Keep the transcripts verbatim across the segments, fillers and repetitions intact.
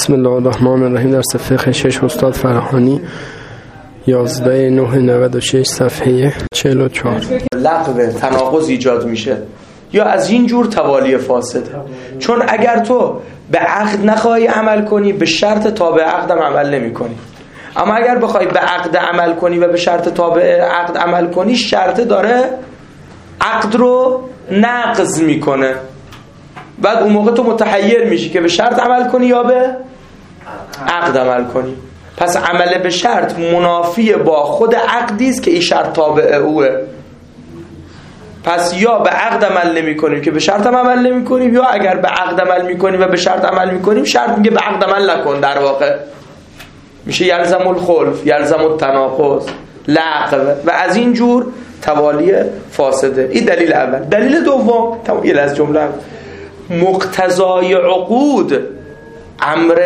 بسم الله الرحمن الرحیم. درس فقه شش استاد فراهانی یازده نه نود و شش صفحه چهل و چهار. لغو تناقض ایجاد میشه یا از این جور توالی فاسده. چون اگر تو به عقد نخواهی عمل کنی به شرط تابع عقدم عمل نمی کنی، اما اگر بخوای به عقد عمل کنی و به شرط تابع عقد عمل کنی شرط داره عقد رو نقض میکنه. بعد اون موقع تو متحیر میشی که به شرط عمل کنی یا به عقد عمل کنی. پس عمل به شرط منافی با خود عقدی است که این شرط تابع اوه. پس یا به عقد عمل نمی کنیم که به شرط عمل نمی کنیم، یا اگر به عقد عمل می کنیم و به شرط عمل می کنیم شرط میگه به عقد عمل نکن. در واقع میشه یلزم الخلف، یلزم التناقض، لغو و از این جور توالی فاسده. این دلیل اول. دلیل دوم تمایل از جمله مقتضای عقود امر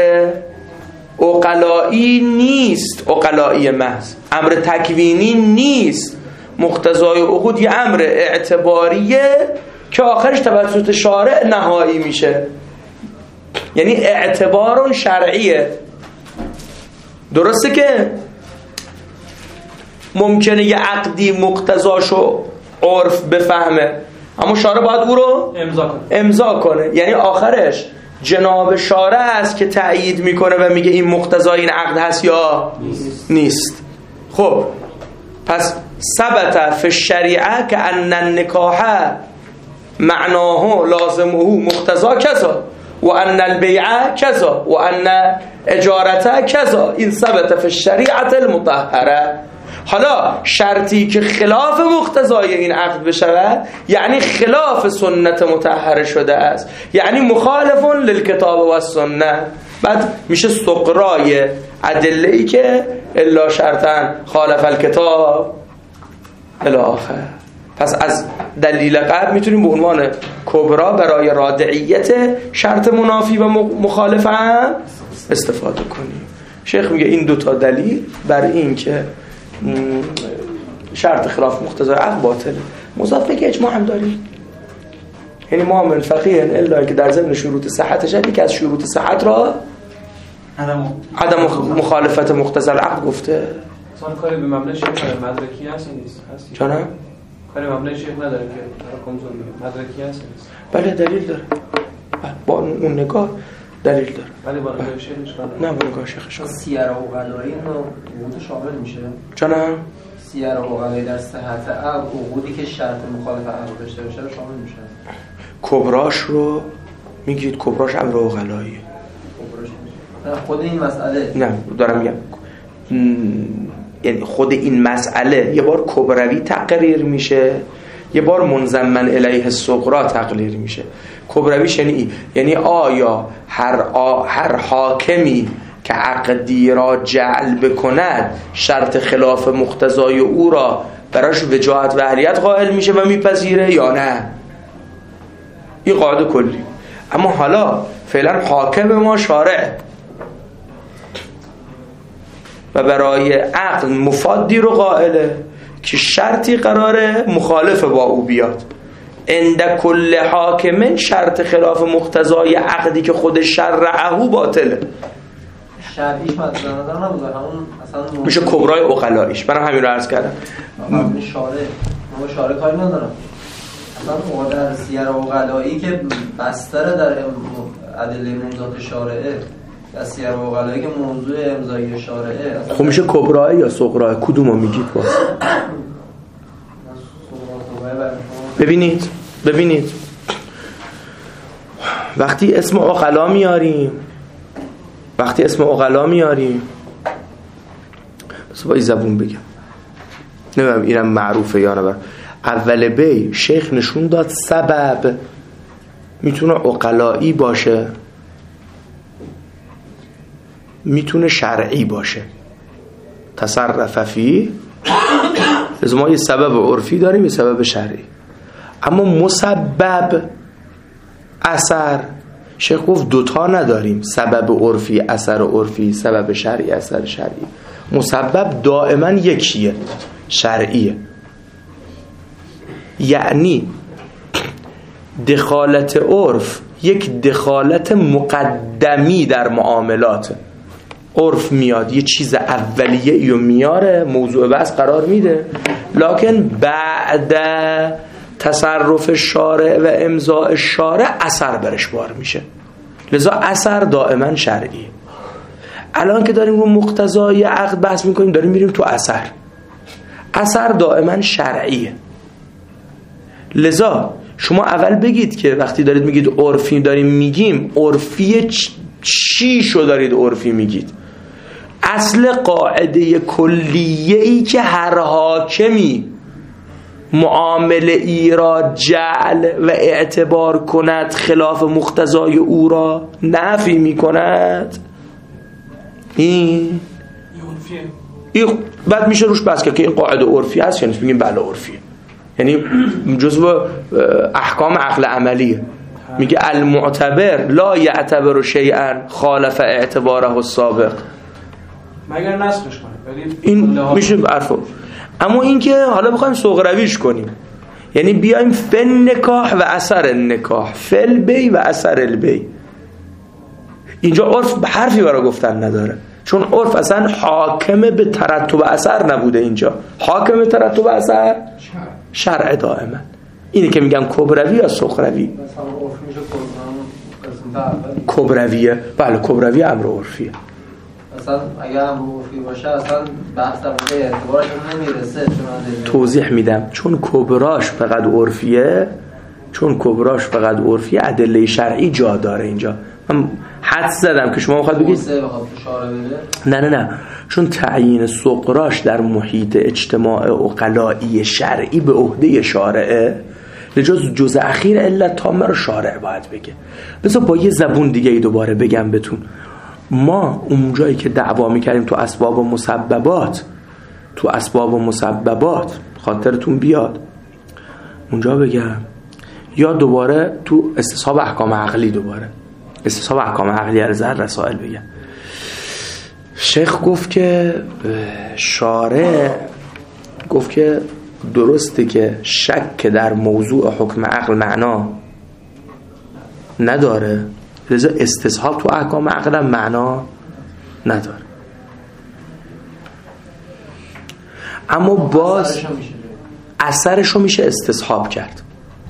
عقلائی نیست، عقلائی محض امر تکوینی نیست. مقتضای عقود یه امر اعتباریه که آخرش توسط شارع نهایی میشه، یعنی اعتبار شرعیه. درسته که ممکنه یه عقدی مقتضاشو عرف بفهمه اما شارع باید او رو امضا کنه. امضا کنه یعنی آخرش جناب شارع است که تأیید میکنه و میگه این مقتضای این عقد هست یا نیست, نیست. خب پس ثبت فی الشریعه که ان النکاح معناه لازمه مقتضا کذا و ان البیع کذا و ان اجارته کذا. این ثبت فی الشریعه المطهره. حالا شرطی که خلاف مقتضای این عقد بشود یعنی خلاف سنت مطهره شده است، یعنی مخالف للکتاب و السنه. بعد میشه سقرای ادله‌ای که الا شرطا خالف الکتاب الی آخر. پس از دلیل قبل میتونیم به عنوان کبرا برای رادعیت شرط منافی و مخالف هم استفاده کنیم. شیخ میگه این دوتا دلیل بر این که شرط خلاف مقتضای عقد باطله. مضاف که اجماع هم داریم، یعنی ما من فقیه الا که در ضمن شروط صحتش یکی از شروط صحت را عدم مخالفت مقتضی العقد گفته. اصلا کاری به مبنای شیخ مدرکی هست نیست؟ هستی؟ جانم؟ کاری به مبنای شیخ نداره که تراکم ظلمی مدرکی هست نیست؟ بله دلیل داره. با اون نگاه دلیل داره. ولی با نگاه شیخش کنه؟ نه با نگاه شیخش کنه. سیر عقلایی رو عقود شامل میشه؟ جانم؟ سیر عقلایی در صحت عقد عقودی که شرط مخالف عقد داشته باشه رو شامل میشه؟ کبراش رو میگید کبراش امر عقلایی. خود این مسئله نه دارم میگم یعنی خود این مسئله یه بار کبروی تقریر میشه، یه بار منضمن الیه الصغرا تقریر میشه. کبرویش یعنی یعنی آیا هر آ هر حاکمی که عقدی را جعل بکند شرط خلاف مقتضای او را براش وجاهت و اهلیت قائل میشه و میپذیره یا نه. این قاعده کلی. اما حالا فعلا حاکم ما شارع و برای عقل مفادی رو قائله که شرطی قراره مخالف با او بیاد. عند کل حاکم شرط خلاف مقتضای عقدی که خود شرعه باطله. شرعیش مثلا نظر نبوده همون اصلا میشه کبرای عقلاییش. برای همین رو عرض کردم همون شارع ما شارع کاری ندارم. اصلا مواد در سیر عقلایی که بستر در ادله موضوعات شارعه یا سیر عقلایی که موضوع امضای شارعه. خب میشه کبرای یا صغرای؟ کدومو میگید باز؟ ببینید ببینید وقتی اسم عقلا میاریم وقتی اسم عقلا میاریم بس با این زبون بگم نمیدونم اینم معروفه یا نه. اول بی شیخ نشون داد سبب میتونه عقلایی باشه میتونه شرعی باشه. تصرف فی از ما یه سبب عرفی داریم یه سبب شرعی. اما مسبب اثر شیخ گفت دوتا نداریم، سبب عرفی اثر عرفی، سبب شرعی اثر شرعی. مسبب دائما یکیه، شرعیه. یعنی دخالت عرف یک دخالت مقدمی در معاملات. عرف میاد یه چیز اولیه ایو میاره، موضوع بحث قرار میده، لکن بعد تصرف شارع و امضاء شارع اثر برش بار میشه، لذا اثر دائما شرعیه. الان که داریم رو مقتضای عقد بحث میکنیم، داریم میریم تو اثر. اثر دائما شرعیه. لذا شما اول بگید که وقتی دارید میگید عرفی داریم میگیم، عرفی چی شو دارید عرفی میگید؟ اصل قاعده کلیه‌ای که هر حاکمی معامله ای را جعل و اعتبار کند خلاف مقتضای او را نفی میکند، این این بعد میشه روش بحث کرد که این قاعده عرفی هست، یعنی میگیم بله عرفیه، یعنی جزو احکام عقل عملیه. میگه المعتبر لا یعتبر شیئا خالف اعتباره السابق، مگر نسخش کنه. این میشه عرفو. اما این که حالا بخوایم سغرویش کنیم، یعنی بیایم فن نکاح و اثر نکاح، فل بی و اثر البی، اینجا عرف به حرفی برای گفتن نداره، چون عرف اصلا حاکم به ترتب اثر نبوده. اینجا حاکم به ترتب اثر شرع دائما. اینه که میگم کبروی یا سغروی. کبرویه، بله کبروی امر عرفیه. اصلا اگر امر عرفی باشه اصلا بحث در مورد اعتبارش نمیرسه. توضیح میدم، چون کبراش فقط عرفیه، چون کبراش فقط عرفیه، ادله شرعی جا داره اینجا. من حد زدم که شما میخواد بگید نه نه نه، چون تعیین صغراش در محیط اجتماع عقلائی شرعی به عهده شارعه، لجاز جز اخیر علت تامه رو شارع باید بگه. بذار با یه زبون دیگه ای دوباره بگم بهتون. ما اون جایی که دعوا میکردیم تو اسباب و مسببات، تو اسباب و مسببات خاطرتون بیاد اونجا بگم، یا دوباره تو استصحاب احکام عقلی، دوباره استصحاب احکام عقلی ارزر رسائل بگم، شیخ گفت که شارع گفت که درسته که شک در موضوع حکم عقل معنا نداره، لذا استصحاب تو احکام عقل هم معنا نداره، اما باز اثرشو میشه استصحاب کرد.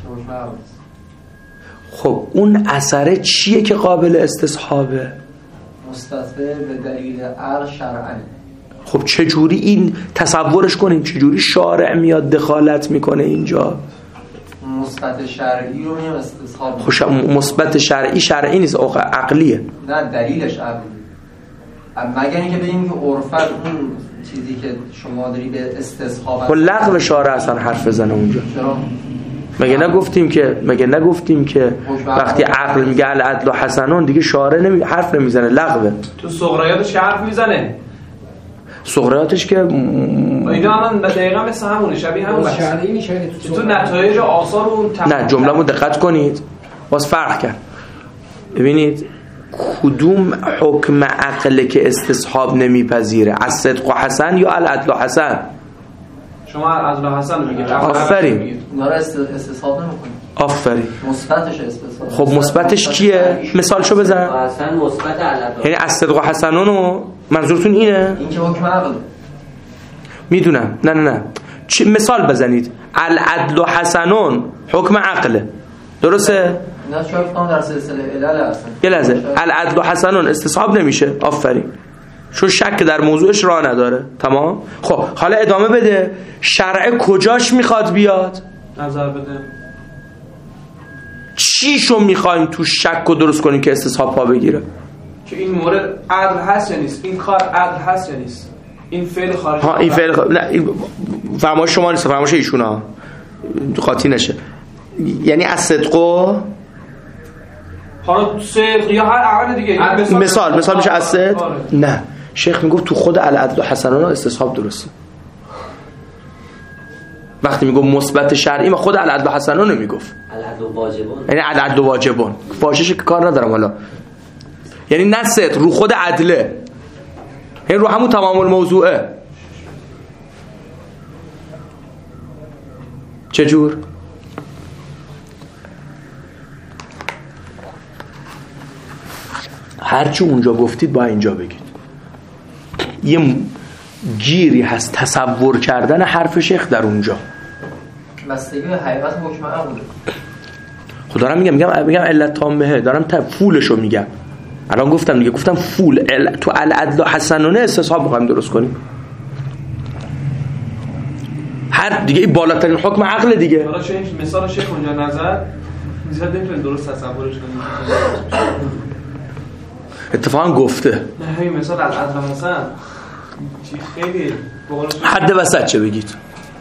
خب اون اثر چیه که قابل استصحابه؟ مستثبت به دلیل عقل شرعا. خب چجوری این تصورش کنیم، چجوری شارع میاد دخالت میکنه اینجا؟ مثبت شرعی رو میگم استصحاب. خوش مثبت شرعی شرعی نیست، عقلیه. نه دلیلش عقلی، مگر اینکه بگیم که عرفت اون چیزی که شما داری به استصحاب خب لغو شارع اصلا حرف بزنه اونجا. چرا؟ مگه نگفتیم که مگه نگفتیم که وقتی عقل میگه العدل و حسنون دیگه شارع نمی حرف نمیزنه، لغوه. تو سغرایاتش که حرف میزنه، سغرایاتش که اینا الان دقیقاً مثل همونه، شبیه همون بحث شرعی میشه تو نتایج آثار اون تق... نه جمله‌مو دقت کنید، باز فرق کرد. ببینید کدوم حکم عقل که استصحاب نمیپذیره، از صدق و حسن یا العدل و حسن؟ شما عدل و حسن میگید. آفرین. اونا رو استصحاب نمی‌کنید. آفرین. مثبتش استصحاب. خب مثبتش چیه؟ مثالشو بزن. اصلا مثبت علت. یعنی از صدق و حسنونو منظورتون اینه؟ این که حکم عقل. میدونم. نه نه نه. چی مثال بزنید؟ العدل و حسنون حکم عقله. درسته؟ نه شاید فهم در سلسله علل هستن. یه لحظه. العدل و حسنون استصحاب نمیشه. آفرین. چون شک در موضوعش راه نداره. تمام؟ خب حالا ادامه بده. شرع کجاش میخواد بیاد؟ نظر بده. چیشو میخوایم تو شک رو درست کنیم که استصحاب پا بگیره؟ که این مورد عدل هست یا نیست، این کار عدل هست یا نیست، این فعل خارجی. ها این فعل خارجی. نه فرمایش شما نیست، فرمایش ایشون ها قاطی نشه. یعنی از صدقو حالا صدق یا هر عقل دیگه مثال مثال, مثال میشه از صدق. نه شیخ میگفت تو خود العدل و حسنان استصحاب درسته. وقتی میگم مثبت شرعی ما خود العدل و حسنان میگفت العدل و واجبون، یعنی العدل و واجبون فاشش که کار ندارم حالا، یعنی نه صدق رو خود عدله، یعنی رو همون تمام الموضوعه. چجور؟ هرچی اونجا گفتید با اینجا بگید. یه گیری هست تصور کردن حرف شیخ در اونجا. بستگی به حقیقت حکم عقل. خدا دارم میگم میگم میگم علت تامه، دارم فولشو میگم. الان گفتم دیگه، گفتم فول تو العدل حسنونه استصحاب میخوایم درست کنیم. هر دیگه این بالاترین حکم عقل دیگه. حالا چه مثال شیخ اونجا نظر زیاد نمیتونه درست تصورش کنیم. اتفاقا گفته نه همین مثال العدل حسن خیلی حد وسط چه بگید؟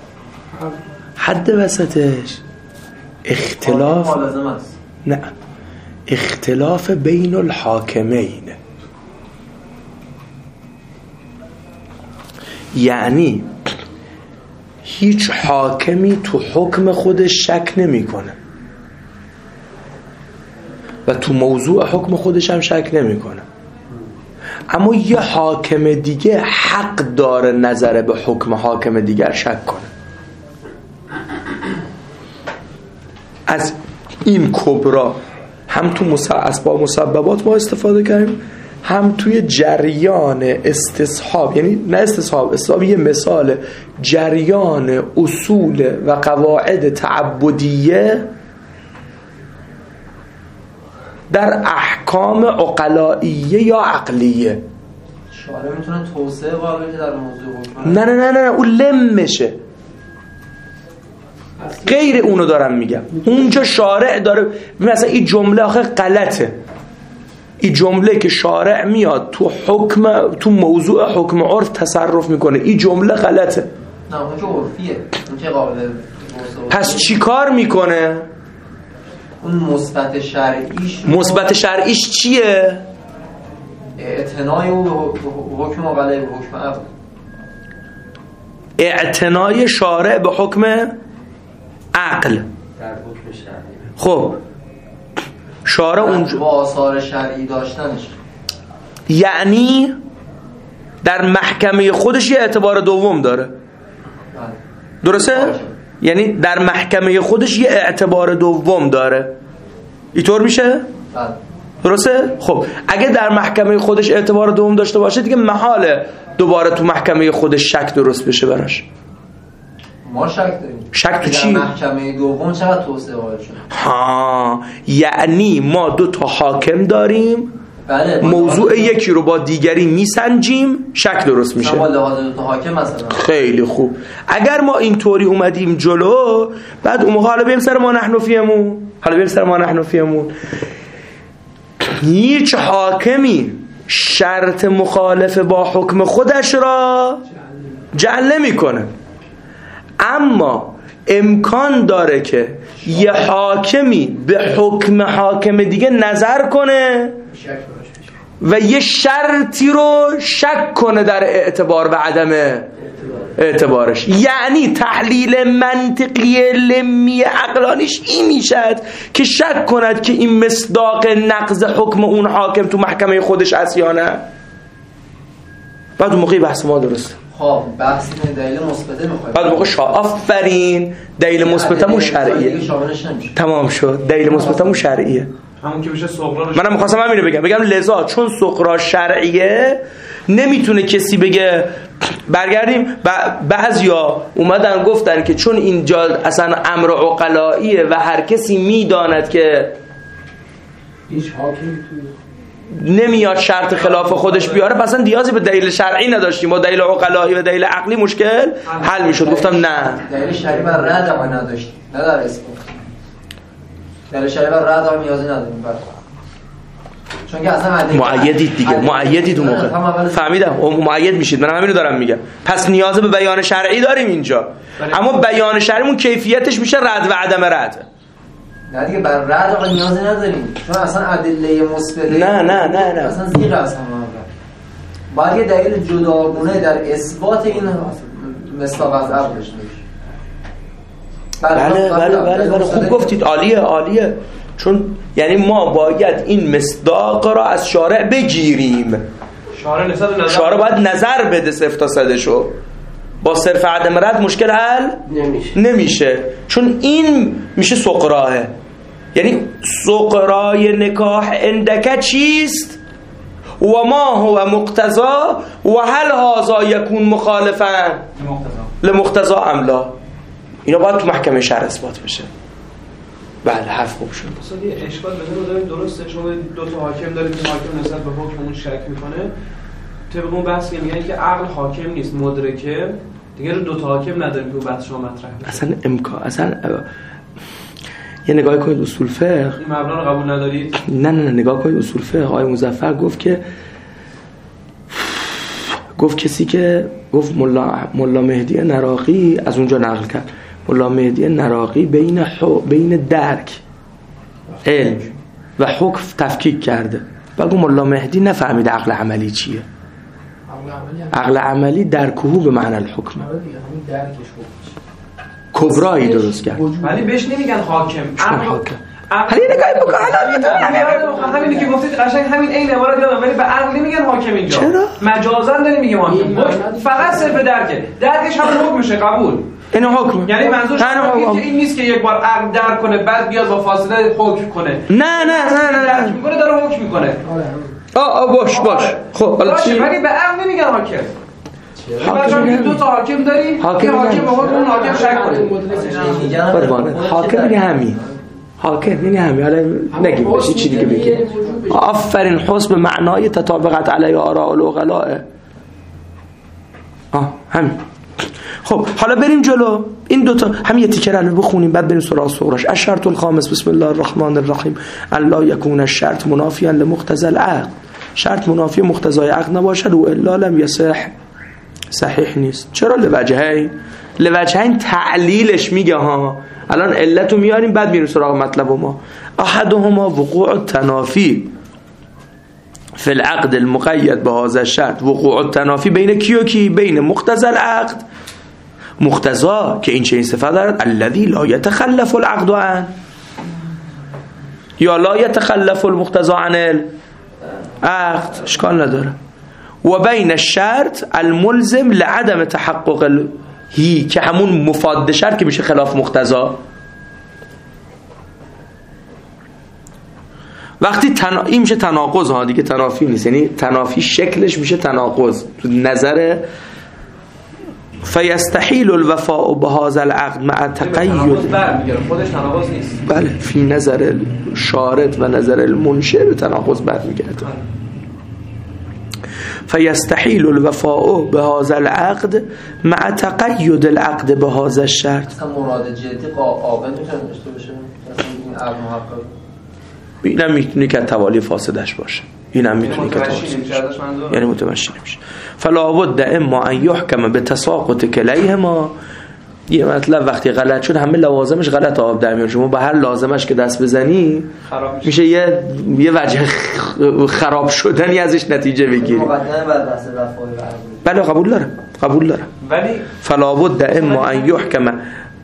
حد وسطش اختلاف نه اختلاف بین الحاکمین، یعنی هیچ حاکمی تو حکم خودش شک نمیکنه و تو موضوع حکم خودش هم شک نمیکنه، اما یه حاکم دیگه حق داره نظر به حکم حاکم دیگر شک کنه. از این کبرا هم تو اسباب مسببات ما استفاده کردیم، هم توی جریان استصحاب، یعنی نه استصحاب، استصحاب یه مثال جریان اصول و قواعد تعبدیه در احکام عقلائیه یا عقلیه. شارع میتونه توسعه قائل بشه در موضوع حکم؟ نه نه نه نه اون لم میشه، غیر اونو دارم میگم. اونجا شارع داره مثلا این جمله آخه غلطه، این جمله که شارع میاد تو حکم تو موضوع حکم عرف تصرف میکنه، این جمله غلطه. نه اونجا عرفیه، اونجا قابل. پس چی کار میکنه؟ اون مثبت شرعیش مثبت شرعیش چیه؟ اعتنای و حکم عقلی و حکم عقل. اعتنای شارع به حکم عقل در حکم شرعی. خب شارع اونجا با آثار شرعی داشتنش، یعنی در محکمه خودش یه اعتبار دوم داره. درسته؟ یعنی در محکمه خودش یه اعتبار دوم داره. اینطور میشه؟ درسته؟ خب اگه در محکمه خودش اعتبار دوم داشته باشه دیگه محاله دوباره تو محکمه خودش شک درست بشه براش. ما شک داریم. شک تو چی؟ در محکمه دوم چقدر توسعه قائل شده؟ ها، یعنی ما دو تا حاکم داریم، بله، موضوع یکی رو با دیگری میسنجیم، شک درست میشه. با لحاظ دو تا حاکم مثلا. خیلی خوب. اگر ما اینطوری اومدیم جلو، بعد اون موقع حالا بریم سر ما نحن فیمون حالا بریم سر ما نحن فیمون هیچ حاکمی شرط مخالف با حکم خودش را جعل نمی کنه، اما امکان داره که یه حاکمی به حکم حاکم دیگه نظر کنه و یه شرطی رو شک کنه در اعتبار و عدم اعتبارش. یعنی تحلیل منطقی لمی عقلانیش این میشد که شک کند که این مصداق نقض حکم اون حاکم تو محکمه خودش هست یا نه. بعد اون موقعی بحث ما درسته. خب بحث این دلیل مثبته میخواد. بعد موقع شا آفرین دلیل مثبتمون شرعیه. تمام شد. دلیل مثبتمون شرعیه. همون که میشه صغرا رو منم می‌خواستم همین رو بگم. بگم لذا چون صغرا شرعیه نمیتونه کسی بگه برگردیم. بعضیا اومدن گفتن که چون اینجا اصلا امر عقلاییه و هر کسی میداند که هیچ حاکمی نمیاد شرط خلاف خودش بیاره، پس اصلا نیازی به دلیل شرعی نداشتیم، با دلیل عقلایی و دلیل عقلی مشکل حل میشد. گفتم نه، دلیل شرعی بر رد ما نداشتیم، نه در اسم دلیل شرعی بر رد ما نیازی نداریم. چون که اصلا مؤیدید دیگه، مؤیدید اون موقع. فهمیدم مؤید میشید. من همین رو دارم میگم. پس نیاز به بیان شرعی داریم اینجا، اما بیان شرعیمون کیفیتش میشه رد و عدم رد. نه دیگه بر رد آقا نیازی نداریم، چون اصلا ادله مثبت نه نه نه نه اصلا زیر اصلا باید یه دلیل جداگونه در اثبات این مصداق از عقل داشته باشه. بله بله بله بله خوب گفتید، عالیه عالیه. چون یعنی ما باید این مصداق را از شارع بگیریم. شارع نظر شارع باید نظر بده صفر تا صدشو. با صرف عدم رد مشکل حل نمیشه. نمیشه چون این میشه سقراه. یعنی سقرای نکاح اندکه چیست؟ و ما هو مقتضا و هل هذا یکون مخالفا لمقتضا ام لا. اینا باید تو محکمه شرع اثبات بشه. بله حرف خوب شد. مثلا یه اشکال بده رو داریم، درسته شما دو تا حاکم دارید که حاکم نسبت به حکممون شک میکنه، طبق اون بحث که میگن که عقل حاکم نیست مدرکه، دیگه رو دو تا حاکم نداریم که بحث شما مطرح میشه. اصلا امکان اصلا یه نگاه کنید اصول فقه، این مبنا رو قبول ندارید؟ نه نه نه نگاه کنید اصول فقه. آقای مظفر گفت که گفت کسی که گفت ملا ملا مهدی نراقی از اونجا نقل کرد، ملا مهدی نراقی بین حو بین درک علم و حکم تفکیک کرده. بگو ملا مهدی نفهمید عقل عملی چیه. عقل عملی درکهو به معنی الحکم، کبرایی درست کرد. ولی بهش نمیگن حاکم. عقل حاکم. حالی نگاهی بکن همینی که گفتید قشنگ همین عین عبارت یادم، ولی به عقل نمیگن حاکم اینجا. چرا؟ مجازاً داریم میگیم حاکم. فقط صرف درکه. درکش هم حکم میشه، قبول. این حکم. یعنی منظورش اینه که این نیست که یک بار عقل درک کنه بعد بیاد با فاصله حکم کنه. نه نه نه نه درک میکنه داره حکم میکنه. آه آه باش باش. خب حالا چی؟ ولی به عقل نمیگن حاکم. حاکم میگن دو تا حاکم داریم، حاکم حاکم به حکم اون حاکم شک کنه. حاکم میگه همین. حاکم یعنی همین. حالا نگیم بشی چی دیگه بگیم. آفرین حسب معنای تطابقت علیه آراء العقلاء. آه همین. خب حالا بریم جلو. این دوتا همین یه تیکه رو بخونیم بعد بریم سراغ سوراش. الشرط الخامس بسم الله الرحمن الرحیم الا یکون الشرط منافیا لمقتضى العقد. شرط منافی مقتضای عقد نباشد و الا لم یصح. صحیح نیست. چرا؟ لوجهین. لوجهین تعلیلش میگه ها. الان علتو میاریم بعد میریم سراغ مطلب ما. احدهما وقوع التنافی فی العقد المقید به هذا الشرط. وقوع التنافی بین کی و کی؟ بین مقتضى العقد، مقتضا که این چه این صفت دارد، الذی لا یتخلف العقد عنه، یا لا یتخلف المقتضا عن العقد، اشکال نداره. و بین الشرط الملزم لعدم تحقق هی که همون مفاد شرط که میشه خلاف مقتضا. وقتی تنا... این میشه تناقض ها دیگه، تنافی نیست. یعنی تنافی شکلش میشه تناقض تو نظر فیستحیل الوفاء بهذا العقد مع تقید. خودش تناقض نیست. بله فی نظر شارط و نظر المنشئ به تناقض برمیگرده. فیستحیل الوفاء بهذا العقد مع تقید العقد بهذا الشرط. اصلا مراد جدی عاقل میتونه داشته باشه این عقد محقق. اینم میتونه که توالی فاسدش باشه. اینم میتونه که توالی یعنی متمشی نمیشه. فلا بد اما ان یحکم بتساقط کلیهما. یه مطلب وقتی غلط شد همه لوازمش غلط آب در میاد. شما به هر لازمش که دست بزنی میشه یه یه وجه خراب شدنی ازش نتیجه بگیری. بله قبول دارم قبول دارم ولی فلا بد اما ان یحکم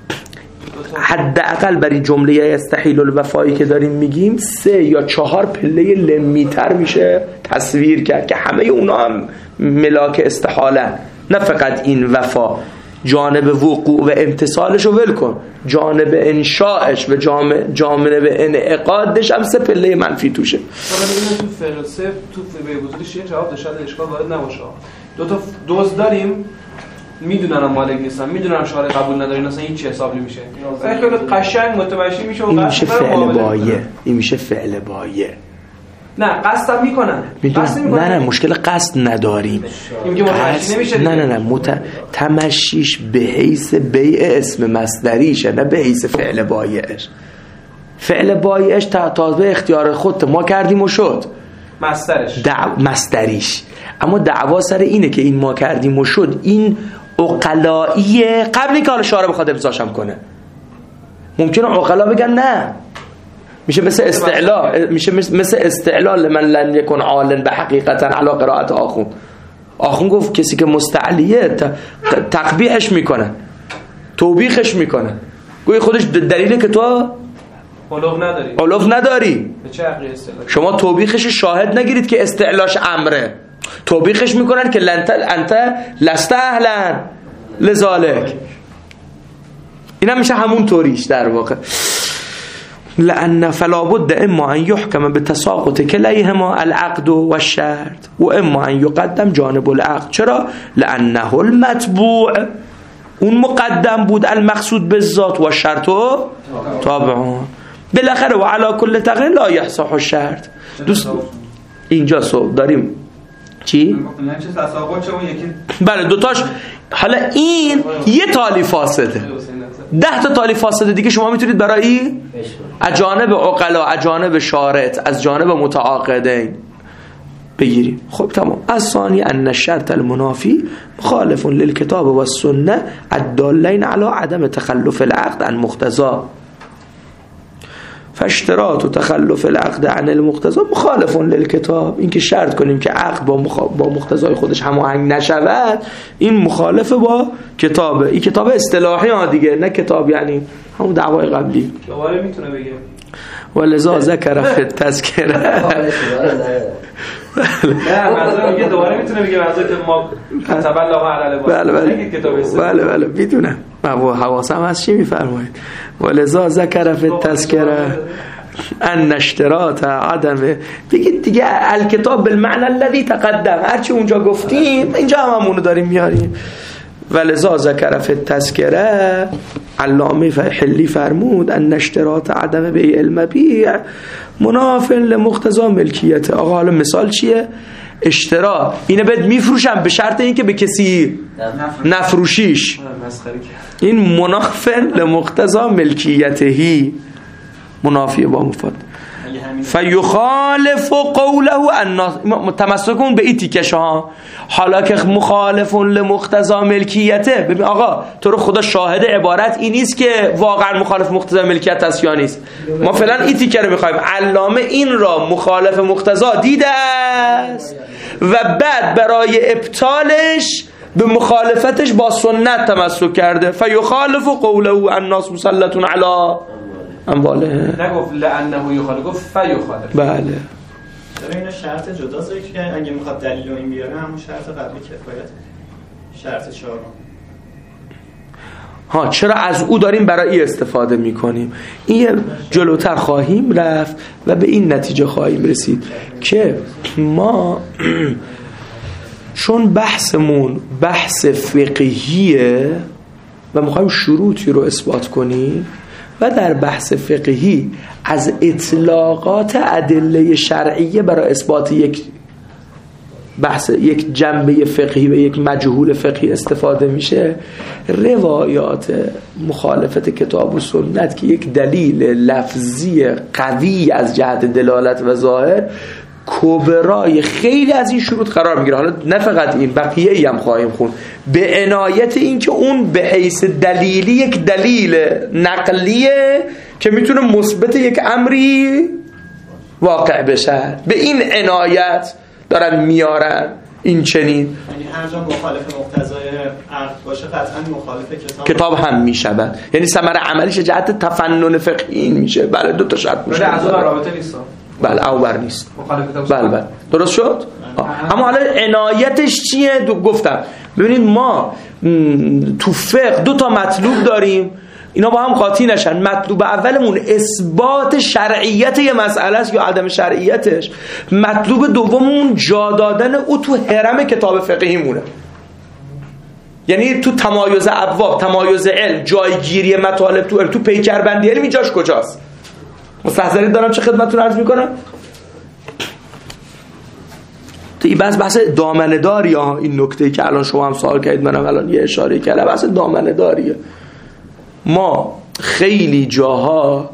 حداقل برای جمله استحیل الوفایی که داریم میگیم سه یا چهار پله لمیتر میشه تصویر کرد که همه اونا هم ملاک استحاله، نه فقط این وفا. جانب وقوع و امتصالش رو ول کن، جانب انشاءش و جانب انعقادش هم سه پله منفی توشه. حالا تو فلسفه تو به وجود شیعه جواب داشت اشکال وارد نباشه. دو تا دوز داریم، میدونن مالک نیستن، میدونن شارع قبول ندارین، اصلا هیچ حساب نمیشه. خیلی قشنگ متمشی میشه و این میشه فعل بایه. این میشه فعل بایه. نه قصد میکنن. قصد میکنن. نه نه مشکل قصد نداریم. این که متمشی نمیشه. نه نه نه مت... تمشیش به حیث بیع اسم مصدریشه، نه به حیث فعل بایعش. فعل بایعش تا تازه اختیار خودت ما کردیم و شد مصدرش دع... مصدریش. اما دعوا سر اینه که این ما کردیم و شد این عقلاییه قبلی که حالا شارع بخواد امضاشم کنه. ممکنه عقلا بگن نه، میشه مثل استعلا، میشه مثل استعلا لمن لن یکن عالن به حقیقتا علی قرائت آخون. آخون گفت کسی که مستعلیه تقبیحش میکنه، توبیخش میکنه، گوی خودش دلیله که تو علو نداری علو نداری. به چه عقلی استعلا؟ شما توبیخش شاهد نگیرید که استعلاش امره، توبیخش میکنن که لنت انت لست اهلا لذالک. اینا میشه همون طوریش در واقع. لأن فلا بد اما ان يحكم بتساقط كليهما العقد والشرط و اما ان يقدم جانب العقد. چرا؟ لأنه المتبوع اون مقدم بود المقصود بالذات و شرط و تابعون. بالاخره و علی کل تقریر لا یحصح الشرط. دوست اینجا صحبت داریم چی؟ بله دوتاش. حالا این یه تالی فاسده، ده تا تالی فاسده دیگه شما میتونید برای از جانب عقلا، از جانب شارط، از جانب متعاقدین بگیریم. خب تمام. از ثانی ان الشرط المنافی مخالف للکتاب و السنه الدالین علی عدم تخلف العقد عن مقتضا. فاشتراط و تخلف العقد عن المقتضا مخالف للکتاب. این که شرط کنیم که عقد با مخ... با مقتضای خودش هماهنگ نشود، این مخالف با کتابه. این کتاب اصطلاحی ها دیگه، نه کتاب یعنی همون دعوای قبلی. دوباره میتونه بگه ولذا ذکر فی التذکره. نه منظور میگه دوباره میتونه بگه منظور که ما تبلغ علی الباب. بله بله بله بله میدونم. ما حواسم از چی میفرمایید؟ ولذا ذکر فی التذکره ان اشتراط عدم، بگید دیگه الکتاب بالمعنى الذي تقدم، هرچی اونجا گفتیم اینجا هم همونو داریم میاریم. ولذا ذکر فی التذکره علامه حلی فرمود ان اشتراط عدم بیع المبیع مناف لمقتضا ملکیت. آقا حالا مثال چیه؟ اشترا اینه بهت میفروشم به شرط اینکه به کسی نفروشیش، این مناف لمقتضا ملکیتهی، منافیه با مفاد. فیخالف قوله الناس، تمسکون به این تیکش ها. حالا که مخالف لمقتضا ملکیته، ببین آقا تو رو خدا شاهد عبارت این نیست که واقعا مخالف مقتضا ملکیت است یا نیست. ما فعلا این تیکه رو میخوایم. علامه این را مخالف مقتضا دیده است و بعد برای ابطالش به مخالفتش با سنت تمسک کرده. فیخالف قوله الناس مسلط علی امواله. نگفت لانه یخالف، گفت فیخالف. بله. چرا اینا شرط جدا ذکر کردن؟ اگه میخواد دلیل رو این بیاره همون شرط قبلی کفایت، شرط چهارم. ها چرا از او داریم برای استفاده میکنیم؟ این جلوتر خواهیم رفت و به این نتیجه خواهیم رسید که ما چون بحثمون بحث فقهیه و میخوایم شروطی رو اثبات کنیم و در بحث فقهی از اطلاقات ادله شرعیه برای اثبات یک بحث یک جنبه فقهی و یک مجهول فقهی استفاده میشه، روایات مخالفت کتاب و سنت که یک دلیل لفظی قوی از جهت دلالت و ظاهر کبرای خیلی از این شروط قرار میگیره. حالا نه فقط این، بقیه ای هم خواهیم خون به عنایت این که اون به حیث دلیلی یک دلیل نقلیه که میتونه مثبت یک امری واقع بشه. به این عنایت دارن میارن این چنین، یعنی هر جا مخالف مقتضای عقد باشه قطعا مخالف کتاب کتاب هم میشود. یعنی ثمره عملیش جهت تفنن فقهی این میشه. بله دو تا شرط میشه. از اون رابطه نیست. بله او بر نیست. مخالف کتاب. بله بله درست شد. اما حالا عنایتش چیه؟ دو گفتم ببینید ما تو فقه دو تا مطلوب داریم، اینا با هم قاطی نشن. مطلوب اولمون اثبات شرعیت یه مسئله است یا عدم شرعیتش. مطلوب دوممون جا دادن او تو حرم کتاب فقهی مونه، یعنی تو تمایز ابواب، تمایز علم، جایگیری مطالب تو علم، تو پیکربندی علم جاش کجاست. مستحضرین دارم چه خدمتتون عرض میکنم. تو این بحث بحث دامنه داری ها. این نکته که الان شما هم سوال کردید منم الان یه اشاره کردم، بحث دامنه داریه. ما خیلی جاها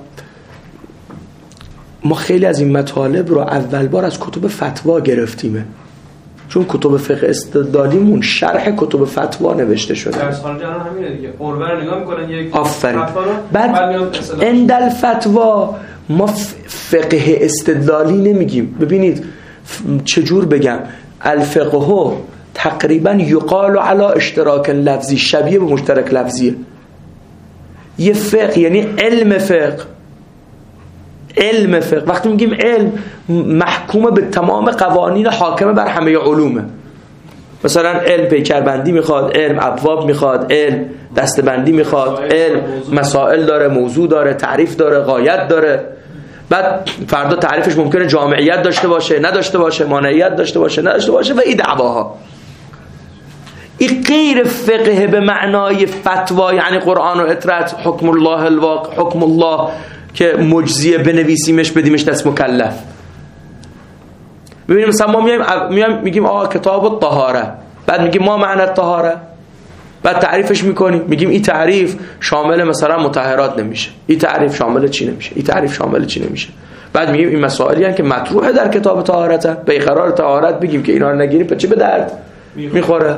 ما خیلی از این مطالب رو اول بار از کتب فتوا گرفتیمه، چون کتب فقه استدلالیمون شرح کتب فتوا نوشته شده. درس خواننده الان همینه دیگه، قربه رو نگاه میکنن یک آفرین. بعد اندل فتوا ما فقه استدلالی نمیگیم. ببینید چجور بگم، الفقه تقریبا یقال علی اشتراک لفظی، شبیه به مشترک لفظیه. یه فقه یعنی علم فقه. علم فقه وقتی میگیم علم محکوم به تمام قوانین حاکمه بر همه علومه. مثلا علم پیکربندی میخواد، علم ابواب میخواد، علم دستبندی میخواد، علم مسائل داره، موضوع داره، تعریف داره، غایت داره. بعد فردا تعریفش ممکنه جامعیت داشته باشه، نداشته باشه، مانعیت داشته باشه، نداشته باشه و این دعواها. این غیر فقه به معنای فتوا، یعنی قرآن و اطرت، حکم الله الواقع، حکم الله که مجزیه بنویسیمش بدیمش دست مکلف. ببینیم مثلا ما میایم میگیم آقا کتاب الطهاره، بعد میگیم ما معنی الطهاره، بعد تعریفش میکنیم میگیم این تعریف شامل مثلا مطهرات نمیشه، این تعریف شامل چی نمیشه، این تعریف شامل چی نمیشه. بعد میگیم این مسائلی هستند که مطروحه در کتاب طهارته، به قرار طهارت بگیم که اینا رو نگیریم به چه به درد میخوره.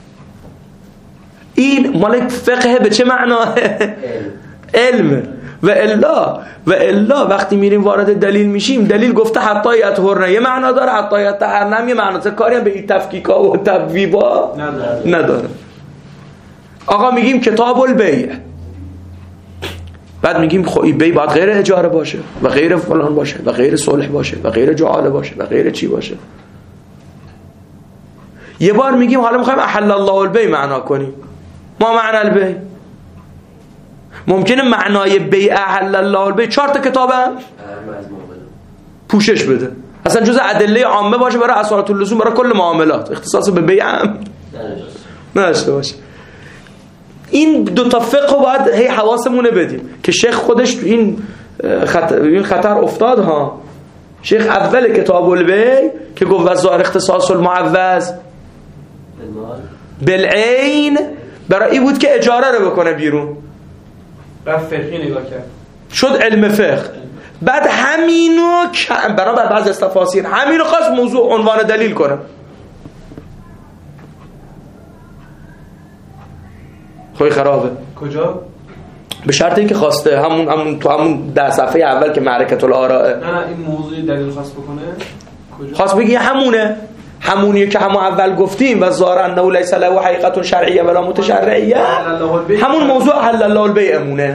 این مال فقه به چه معناه؟ علم. و الا و الا وقتی میریم وارد دلیل میشیم، دلیل گفته حتی یطهرن یه معنا داره، حتی یطهرن یه معنا داره، کاری هم به این تفکیکا و تبویبا نداره. نداره. آقا میگیم کتاب البیع، بعد میگیم خب این بیع باید غیر اجاره باشه و غیر فلان باشه و غیر صلح باشه و غیر جعاله باشه و غیر چی باشه. یه بار میگیم حالا میخوایم احل الله البیع معنا کنیم، ما معنی البیع ممکنه معنای بیع احل الله البیع چهار تا کتابه پوشش بده، اصلا جز ادله عامه باشه برای اسارات اللزوم، برای کل معاملات، اختصاص به بیع هم نداشته باشه. این دو تا فقه باید هی حواسمونه بدیم که شیخ خودش تو این خطر, این خطر افتاد ها. شیخ اول کتاب البیع که گفت و ظاهر اختصاص المعوض بالعین برای این بود که اجاره رو بکنه بیرون، رفت فقهی نگاه کرد شد علم فقه. بعد همینو برای بعض استفاسیر همینو خواست موضوع عنوان دلیل کنه. خوی خرابه. کجا؟ به شرط اینکه خواسته همون همون تو همون ده صفحه اول که معرکت الآراء. نه نه این موضوع دلیل خواست بکنه کجا؟ خواست بگی همونه، همونیه که همون اول گفتیم و ظاهر انه لیس له حقیقت شرعیه ولا متشرعیه، همون موضوع حل الله البیع امونه.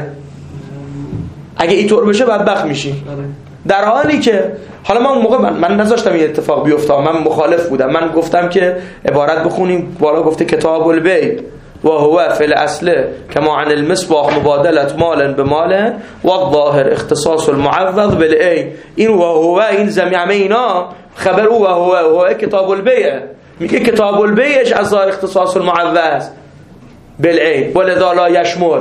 اگه اینطور بشه بدبخت میشی. در حالی که حالا من اون موقع من, من نذاشتم این اتفاق بیفته، من مخالف بودم. من گفتم که عبارت بخونیم بالا گفته کتاب البیع و هو فی الاصل کما عن المصباح مبادله مال بمال و الظاهر اختصاص المعوض بالعین. این و هو این زمینه اینا خبر او و هو هو کتاب البیع، میگه کتاب البیعش از ظاهر اختصاص المعوض بالعین ولذا لا یشمل.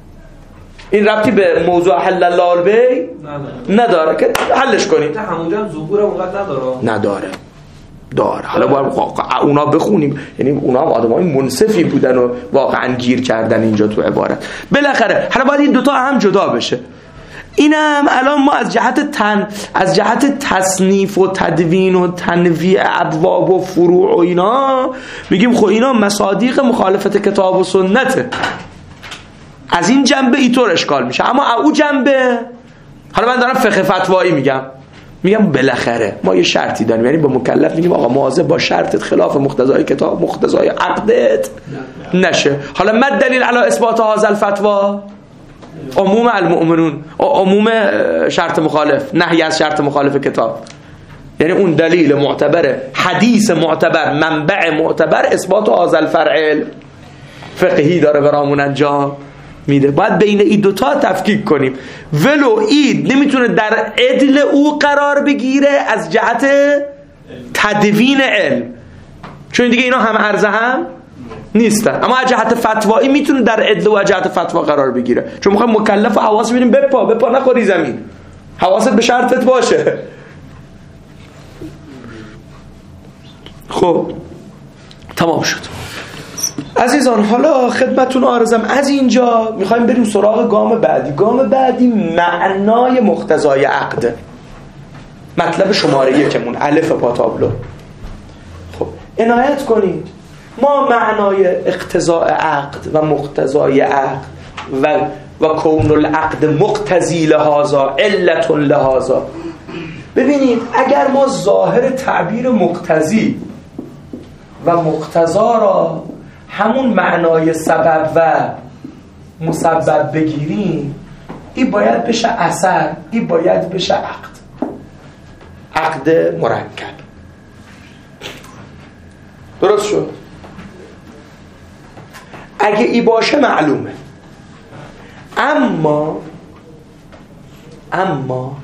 این ربطی به موضوع حل الله البیع نداره که حلش کنیم. تا همونجا هم ظهور اونقدر نداره نداره داره. حالا باید اونا بخونیم، یعنی اونا هم آدمای منصفی بودن و واقعا گیر کردن اینجا تو عبارت. بالاخره حالا باید این دوتا هم جدا بشه. اینم الان ما از جهت تن از جهت تصنیف و تدوین و تنویع ابواب و فروع و اینا میگیم خب اینا مصادیق مخالفت کتاب و سنته. از این جنبه اینطور اشکال میشه. اما او جنبه، حالا من دارم فقه فتوایی میگم، میگم بالاخره ما یه شرطی داریم، یعنی به مکلف میگیم آقا مواظب با شرطت خلاف مقتضای کتاب مقتضای عقدت نشه. حالا ما دلیل علی اثبات هذا الفتوا؟ عموم المؤمنون، عموم شرط مخالف، نهی از شرط مخالف کتاب، یعنی اون دلیل معتبر، حدیث معتبر، منبع معتبر اثبات هذا الفرع فقهی داره برامون انجام میده. باید بین این دوتا تفکیک کنیم. ولو اید نمیتونه در عدل او قرار بگیره از جهت تدوین علم، چون دیگه اینا هم عرضه هم نیستن، اما از جهت فتوایی میتونه در عدل و از جهت فتوا قرار بگیره، چون میخوایم مکلف و حواس ببینیم بپا بپا نخوری زمین، حواست به شرطت باشه. خب تمام شد عزیزان. حالا خدمتون عرضم از اینجا میخوایم بریم سراغ گام بعدی. گام بعدی معنای مقتضای عقد، مطلب شماره یکمون، الف پا تابلو. خب عنایت کنید، ما معنای اقتضاء عقد و مقتضای عقد و و کون العقد مقتضی لهذا علت لهذا. ببینید اگر ما ظاهر تعبیر مقتضی و مقتضا را همون معنای سبب و مسبب بگیریم، این باید بشه اثر، این باید بشه عقد، عقد مرکب. درست شد؟ اگه ای باشه معلومه. اما اما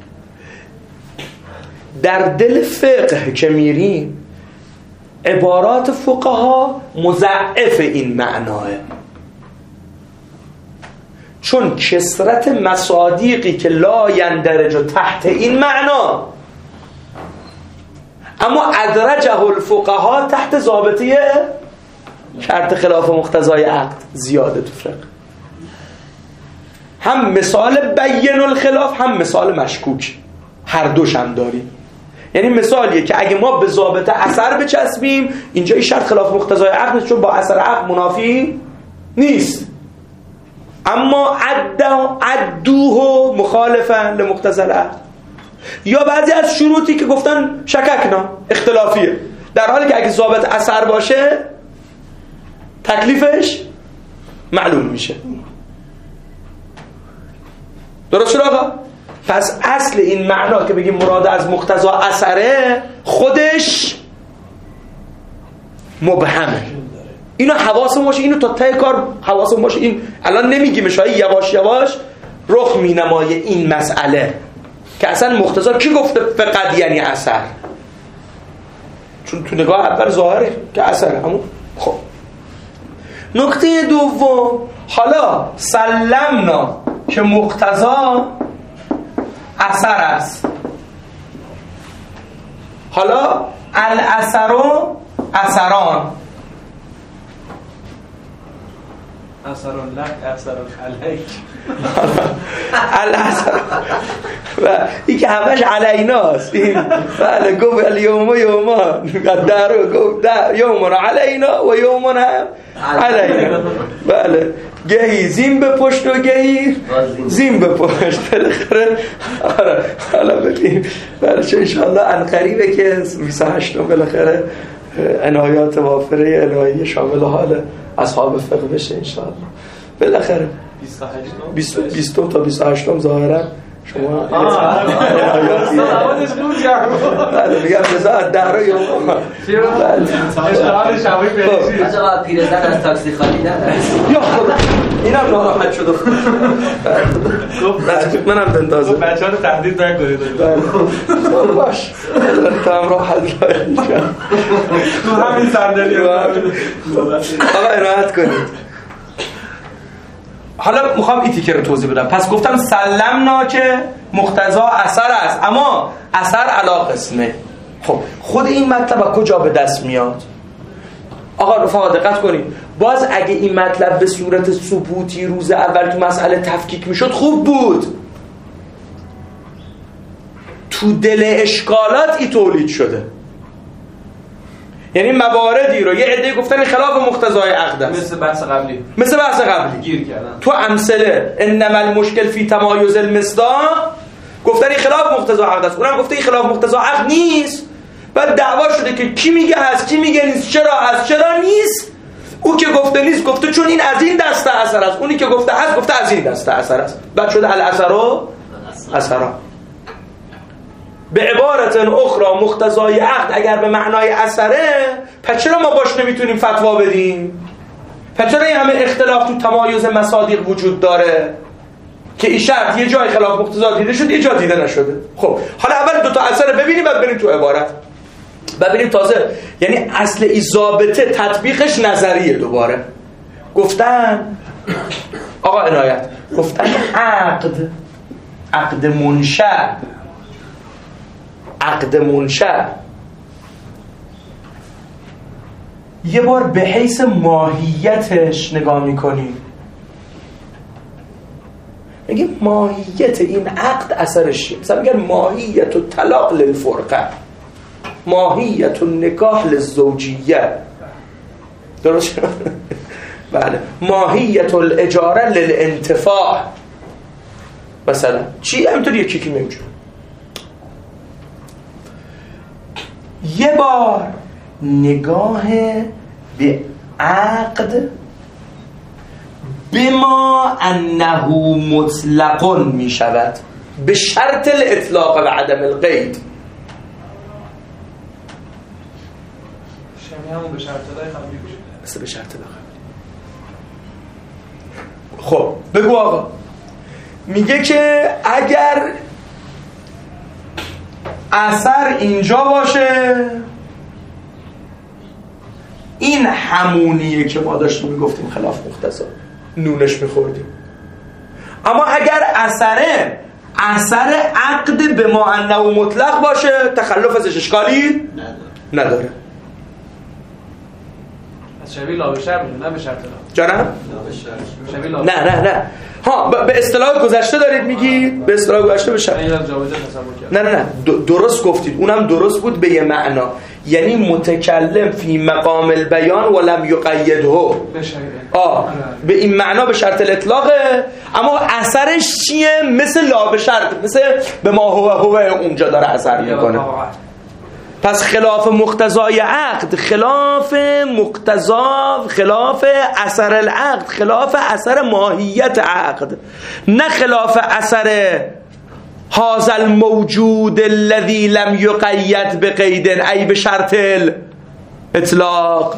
در دل فقه که میریم عبارات فقها مضاعف این معناه، چون کثرت مصادیقی که لا یندرج تحت این معنا، اما ادرجه الفقها تحت ضابطه شرط خلاف مقتضای عقد زیاده تو فقه. هم مثال بین الخلاف هم مثال مشکوک، هر دوش هم داریم. یعنی مثالیه که اگه ما به ضابطه اثر بچسبیم اینجا این شرط خلاف مقتضای عقد نیست، چون با اثر عقد منافی نیست. اما عدوه مخالفا لمقتضى العقد. یا بعضی از شروطی که گفتن شککنا اختلافیه، در حالی که اگه ضابط اثر باشه تکلیفش معلوم میشه. درست شد آقا؟ پس اصل این معنا که بگیم مراد از مقتضا اثره خودش مبهمه. اینو حواسمون باشه، اینو تا ته کار حواسمون باشه. این الان نمیگیم، شاید یواش یواش رخ مینمایه این مسئله که اصلا مقتضا کی گفته فقط یعنی اثر، چون تو نگاه اول ظاهره که اثره. همون خب نکته دوم، حالا سلمنا که مقتضا اثر است، حالا الاثر و اثران، اثران لک اثران علیک الاثر و این که همش علیناست. این بله گفت الیوم و یومان قدر گفت یومون علینا و یومون علینا. بله گهی زین به پشت و گهی زین به پشت. بالاخره حالا ببین بله چون انشاءالله عنقریبه که بیست و هشتم بالاخره عنایات وافره الهی شامل حال اصحاب فقه بشه انشاءالله. بالاخره بیست و هشت تا بیست و هشت ظاهرا شما آوازش بود کرد. بله میگم بذار دهرا یوم اشتغال شبایی پیشی بچه‌ها پیرزن از تاکسی خالی نرسید. یا خدا اینم ناراحت شده. گفت منم بندازه بچه‌ها رو تهدید نکنید. باش تا هم راحت تو همین صندلی آقا ارائت کنید. حالا میخوام این تیکه رو توضیح بدم. پس گفتم سلمنا که مقتضا اثر است، اما اثر علی قسمه. خب خود این مطلب از کجا به دست میاد؟ آقا رفقا دقت کنید. باز اگه این مطلب به صورت ثبوتی روز اول تو مسئله تفکیک میشد خوب بود. تو دل اشکالات ای تولید شده. یعنی مواردی رو یه عده گفتن خلاف مقتضای عقد است، مثل بحث قبلی مثل بحث قبلی گیر کردن تو امثله انما المشکل فی تمایز المصداق، گفتن این خلاف مقتضای عقد است، اونم گفته این خلاف مقتضای عقد نیست. بعد دعوا شده که کی میگه هست کی میگه نیست، چرا هست چرا نیست. او که گفته نیست گفته چون این از این دسته اثر است، اونی که گفته هست گفته از این دسته اثر است. بعد شده الاثر و اثرا. به عبارت اخرى مقتضای عقد اگر به معنای اثره، پس چرا ما باش نمیتونیم فتوا بدیم؟ پس چرا این همه اختلاف تو تمایز مصادیق وجود داره که این شرط یه جای خلاف مقتضا دیده شد یه جا دیده نشده؟ خب حالا اول دو تا اثر ببینیم بعد بریم تو عبارت ببینیم. تازه یعنی اصل این ضابطه تطبیقش نظریه. دوباره گفتن آقا عنایت، گفتن عقد عقد منشأ عقد منشأ یه بار به حیث ماهیتش نگاه میکنیم، میگیم ماهیت این عقد اثرش چیه. مثلا میگن ماهیت الطلاق للفرقه، ماهیت النکاح للزوجیه، درست؟ بله. ماهیت الاجاره للانتفاع مثلا چی؟ همینطور یکی که نمیشه. یه بار نگاه به عقد بما انه مطلق می شود به شرط الاطلاق و عدم القید. شمی همون به شرط دای قبلی بشه، مثل به شرط دای قبلی. خب بگو آقا. میگه که اگر اثر اینجا باشه این همونیه که ما داشتیم میگفتیم خلاف مقتضا نونش میخوردیم. اما اگر اثره اثر عقد به ما انه مطلق باشه تخلف ازش اشکالی نداره. از شبیه لا به شرط نه به شرط لا. جانم؟ شبیه لا. نه نه نه ها به اصطلاح گذشته دارید میگید؟ به اصطلاح گذشته بشه. نه نه نه درست گفتید، اونم درست بود به یه معنا، یعنی متکلم فی مقام البیان ولم یقیده آه به این معنا به شرط الاطلاقه، اما اثرش چیه؟ مثل لا به شرط، مثل به ما هو هو اونجا داره اثر میکنه. پس خلاف مقتضای عقد، خلاف مقتضا، خلاف اثر العقد، خلاف اثر ماهیت عقد، نه خلاف اثر هذا الموجود الذي لم يقید بقید ای به شرط الاطلاق.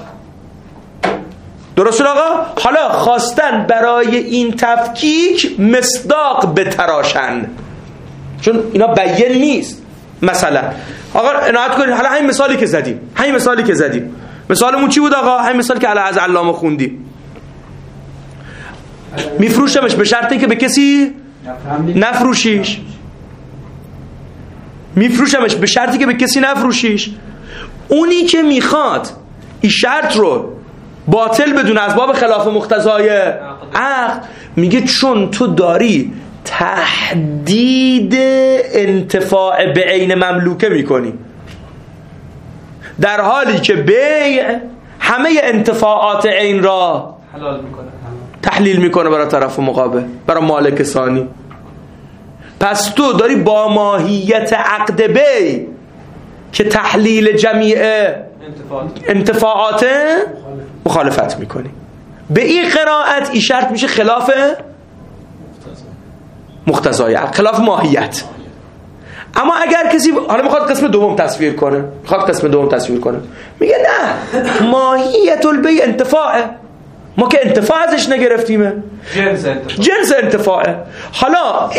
درست آقا؟ حالا خواستن برای این تفکیک مصداق بتراشن، چون اینا بیان نیست. مثلا آقا عنایت کنید، حالا همین مثالی که زدیم همین مثالی که زدیم مثالمون چی بود آقا؟ همین مثال که علی از علامه خوندیم. میفروشمش به شرطی که به کسی نفروشیش، میفروشمش به شرطی که به کسی نفروشیش. اونی که میخواد این شرط رو باطل بدونه از باب خلاف مقتضای عقد، میگه چون تو داری تحدید انتفاع به عین مملوکه میکنی، در حالی که بیع همه انتفاعات عین را حلال میکنه، تحلیل میکنه برای طرف مقابل، برای مالک ثانی. پس تو داری با ماهیت عقد بیع که تحلیل جمیع انتفاعات, انتفاعات مخالفت میکنی. به این قرائت این شرط میشه خلاف مقتضای عقد، خلاف ماهیت. اما اگر کسی حالا میخواد قسم دوم تصویر کنه، میخواد قسم دوم تصویر کنه، میگه نه ماهیت البیع انتفاعه، ما که انتفاع ازش نگرفتیمه، جنس انتفاع، جنس انتفاعه. حالا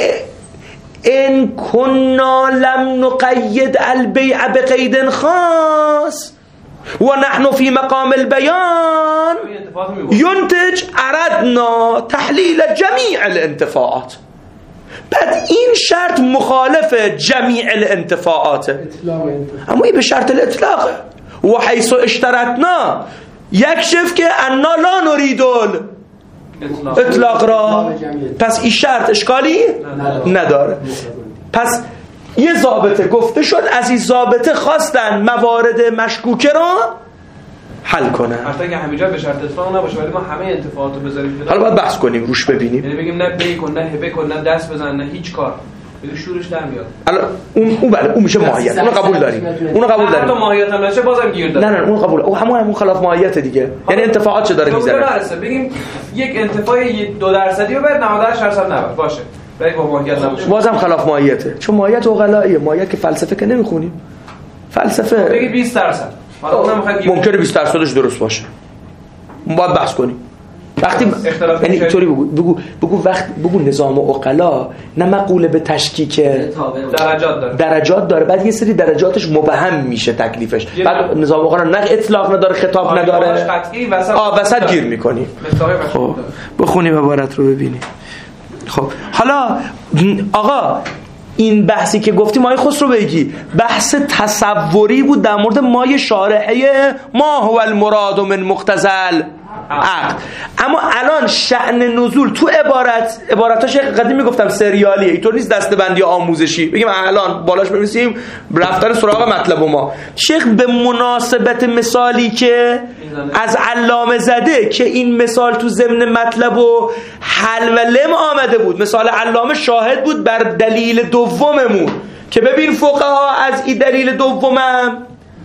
ان كنا لم نقید البیع بقید خاص و نحن فی مقام البیان ينتج اردنا تحلیل جمیع الانتفاعات. بعد این شرط مخالف جمیع الانتفاعاته، اما این به شرط الاطلاقه. و حیث اشترطنا یکشف که انا لا نريد اطلاق را، پس این شرط اشکالی نداره. پس یه ضابطه گفته شد، از این ضابطه خواستن موارد مشکوکه را حل کنن. حتی که همینجا به شرط اطلاق نباشه ولی ما همه انتفاعات رو بذاریم. حالا باید بحث کنیم، روش ببینیم، یعنی بگیم نه بی کن، نه هبه کن، نه دست بزن، نه هیچ کار، بگیم شورش در میاد. الان اون اون بله اون میشه ماهیت، اونو قبول داریم، اونو قبول داریم. حتی ماهیت هم نشه بازم گیر داره. نه نه اون قبول، اون همون همون خلاف ماهیت دیگه، یعنی انتفاعات چه داره میذاره. بگیم یک انتفاع دو درصدی رو بعد نود و هشت درصد نباشه باشه، ولی با ماهیت نباشه، بازم خلاف ماهیته، چون ماهیت عقلاییه، ماهیت که فلسفه که نمیخونیم. فلسفه بگید بیست درصد، حالا اونم ممکنه بیست درصدش درست باشه، باید بحث کنیم. وقتی یعنی اینطوری بگو بگو بگو وقت بگو نظام عقلا نه مقوله به تشکیک درجات داره، درجات داره، بعد یه سری درجاتش مبهم میشه تکلیفش، بعد نظام عقلا نه اطلاق نداره، خطاب نداره، آ وسط گیر میکنی. خب بخونیم عبارت رو ببینیم. خب حالا آقا این بحثی که گفتیم آقای خسرو بگی بحث تصوری بود در مورد مای شارحه ما هو المراد من مختزل عقد. اما الان شأن نزول تو عبارت عبارتاش قدیم میگفتم سریالیه، اینطور نیست دسته‌بندی آموزشی بگیم الان بالاش بنویسیم رفتن سراغ مطلب ما. شیخ به مناسبت مثالی که از علامه زده که این مثال تو ضمن مطلب و حل و لم آمده بود، مثال علامه شاهد بود بر دلیل دوممون که ببین فقها از این دلیل دومم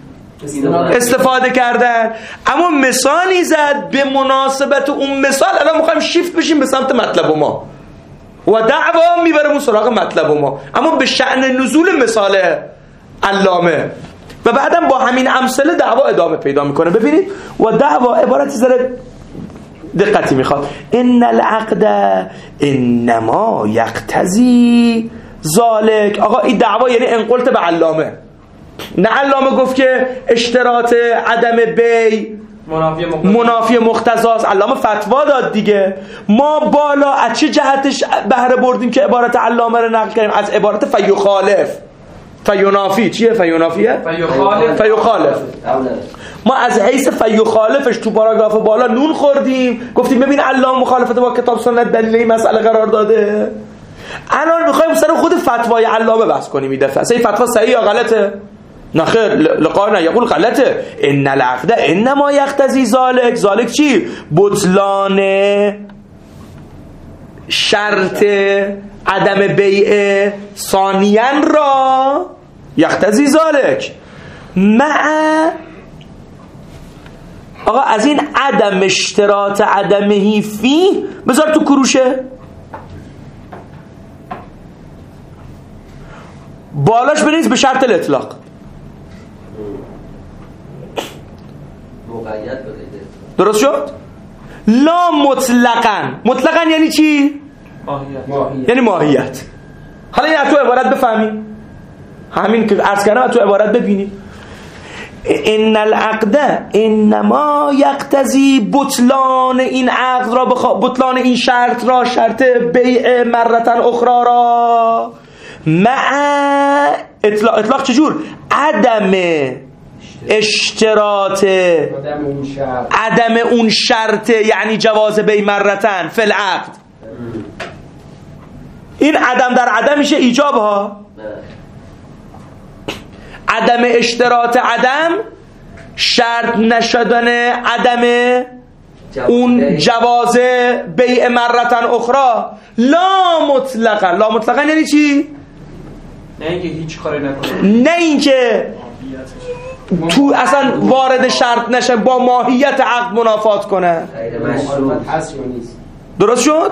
استفاده کردن، اما مثالی زد به مناسبت اون مثال. الان میخوایم شیفت بشیم به سمت مطلب ما و دعوا میبرمون سراغ مطلب ما، اما به شأن نزول مثال علامه و بعدم با همین امثله دعوا ادامه پیدا میکنه. ببینید و دعوا عبارتی زده دقتی میخواد. ان العقد انما یقتضی ذالک. آقا این دعوا یعنی انقلت به علامه، نه علامه گفت که اشتراط عدم بی منافی مقتضاست، علامه فتوا داد دیگه. ما بالا از چه جهتش بهره بردیم که عبارت علامه رو نقل کردیم؟ از عبارت فیخالف. فیونافی چیه؟ فیونافیه؟ فیخالف. فیخالف. ما از حیث فیخالفش تو پاراگراف بالا نون خوردیم، گفتیم ببین علامه مخالفت با کتاب سنت دلیل این مسئله قرار داده. الان میخوایم سر خود فتوای علامه بحث کنیم. این دفعه اصلا این فتوا صحیح یا غلطه؟ نه خیر، لقاء یقول غلطه. ان العقد انما یقتضی ذالک. ذالک چی؟ بطلان شرط عدم بیع ثانیاً را یقتضی ذالک مع. آقا از این عدم اشتراط عدمهی فی بذار تو کروشه، بالاش بنویس به شرط الاطلاق. درست شد؟ لا مطلقاً. مطلقاً یعنی چی؟ ماهیت. یعنی ماهیت. حالا این تو عبارت بفهمی، همین که عرض کردم تو عبارت ببینی. ان العقد انما یقتضی بطلان این عقد را بخوا... بطلان این شرط را، شرط بیع مرتن اخرى را مع اطلاق. اطلاق چجور؟ عدم اشتراط عدم اون شرط، یعنی جواز بیع مرتن فی العقد. این عدم در عدم میشه ایجاب ها. عدم اشتراط عدم شرط نشدن عدم اون جواز بیع مرتن اخرى. لا مطلقا. لا مطلقا یعنی چی؟ نه اینکه هیچ کاری نکنه، نه اینکه تو اصلا وارد شرط نشه، با ماهیت عقد منافات کنه. درست شد؟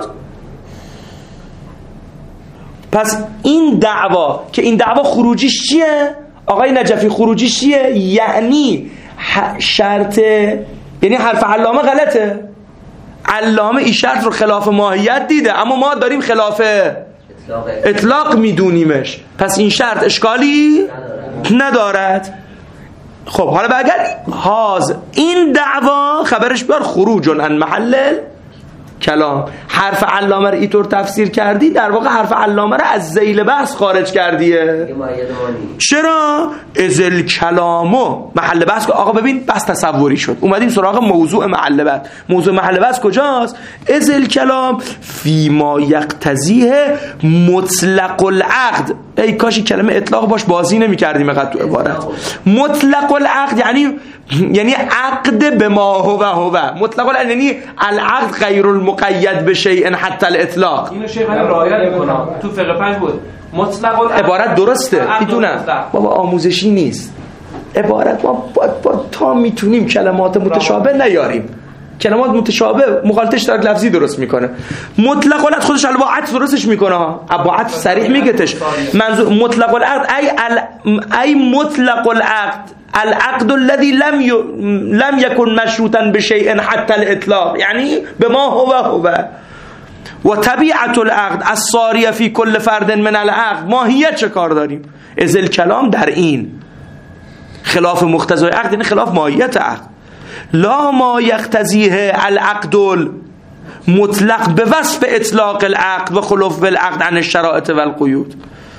پس این دعوا که این دعوا خروجیش چیه؟ آقای نجفی خروجیش چیه؟ یعنی شرط، یعنی حرف علامه غلطه. علامه این شرط رو خلاف ماهیت دیده، اما ما داریم خلاف اطلاق میدونیمش، پس این شرط اشکالی ندارد. خب حالا بگرد هاز این دعوا خبرش بیار خروج عن محل کلام. حرف علامه رو اینطور تفسیر کردی، در واقع حرف علامه رو از ذیل بحث خارج کردیه. چرا؟ ازل کلامو محل بحث. آقا ببین بحث تصوری شد، اومدیم سراغ موضوع محل بحث. موضوع محل بحث کجاست؟ ازل کلام فی ما یقتضیه مطلق العقد. ای کاشی کلمه اطلاق باش بازی نمی کردیم اینقدر تو عبارت. مطلق العقد یعنی یعنی عقد به ما هو هو. مطلق العقد یعنی العقد غیر المقید به شیء حتی الاطلاق. اینو شیخ همین رعایت میکنه تو فقه پنج بود. مطلق العقد عبارت درسته، میدونم بابا آموزشی نیست عبارت. ما با, با تا میتونیم کلمات متشابه نیاریم، کلمات متشابه مخالطه اشتراک لفظی درست میکنه. مطلق العقد خودش البته عطف درستش میکنه ها، با عطف صریح میگتش. منظور مطلق العقد ای ال... ای مطلق العقد العقد الذي لم ي... لم يكن مشروطا بشيء حتى الاطلاق، یعنی به ما هو هو. و طبیعت العقد الصاریه فی کل فرد من العقد. ماهیت چه کار داریم؟ از الکلام در این خلاف مقتضای عقد، یعنی خلاف ماهیت عقد. لا ما یقتضیه العقد مطلق به وصف اطلاق العقد و خلوف بالعقد عن الشرائط و القیود.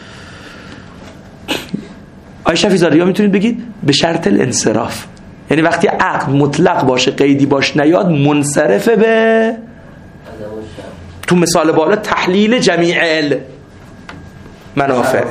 آی شفیع زاده یا میتونید بگید به شرط الانصراف، یعنی وقتی عقد مطلق باشه قیدی باش نیاد منصرفه به تو مثال بالا تحلیل جمیع المنافع.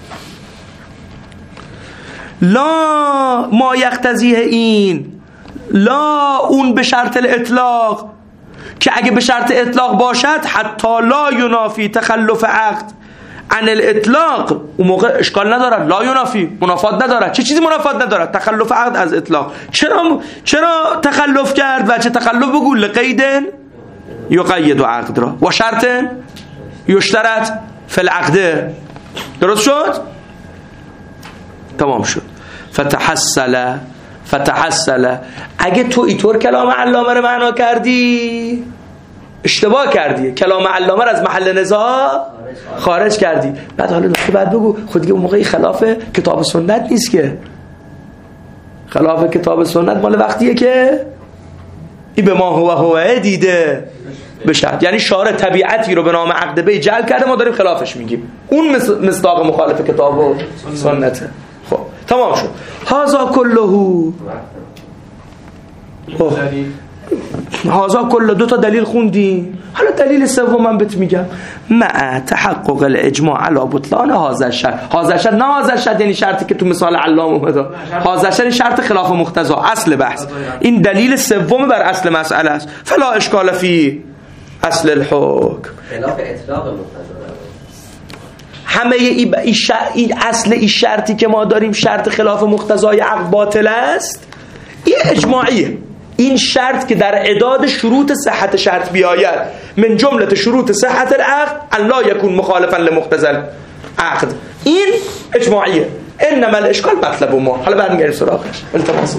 لا ما یقتضیه این، لا اون به شرط الاطلاق که اگه به شرط اطلاق باشد حتی لا ینافی تخلف عقد عن الاطلاق، اون موقع اشکال ندارد. لا ینافی منافات ندارد. چه چیزی منافات ندارد؟ تخلف عقد از اطلاق. چرا چرا تخلف کرد؟ و چه تخلف بگو؟ لقید یقید عقد را و شرط یشترط فی العقد. درست شد؟ تمام شد. فتحصل فتحصل. اگه تو اینطور کلام علامه رو معنا کردی اشتباه کردی، کلام علامه رو از محل نزاع خارج کردی. بعد حالا نکته بعد بگو خود دیگه اون موقعی خلاف کتاب سنت نیست که، خلاف کتاب سنت مال وقتیه که این به ما هو هو دیده بشه، یعنی شارع طبیعتی رو به نام عقد بی جعل کرده، ما داریم خلافش میگیم، اون مصداق مخالف کتاب و سنته. خب تمام شد. هازا کلهو هازا کله دو تا دلیل خوندیم. حالا دلیل سوم من بهت میگم، مع تحقق الاجماع علی بطلان هذا الشرط. هذا الشرط نه هذا الشرط یعنی شرطی که تو مثال علام اومده، هذا الشرط شرط خلاف مقتضا، اصل بحث. این دلیل سوم بر اصل مسئله است. فلا اشکال فی اصل الحکم، خلاف اطلاق مقتضا. همه این این اصل این شرطی که ما داریم شرط خلاف مقتضای عقد باطل است، این اجماعیه. این شرط که در اعداد شروط صحت شرط بیاید، من جمله شروط صحت العقد ان لا یکون مخالفا لمقتضى العقد، این اجماعیه. انما الاشکال مطلب ما. حالا برمیگردیم سراغش. التماس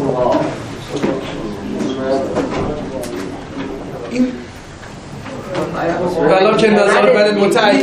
این ولی که نظر بر متعین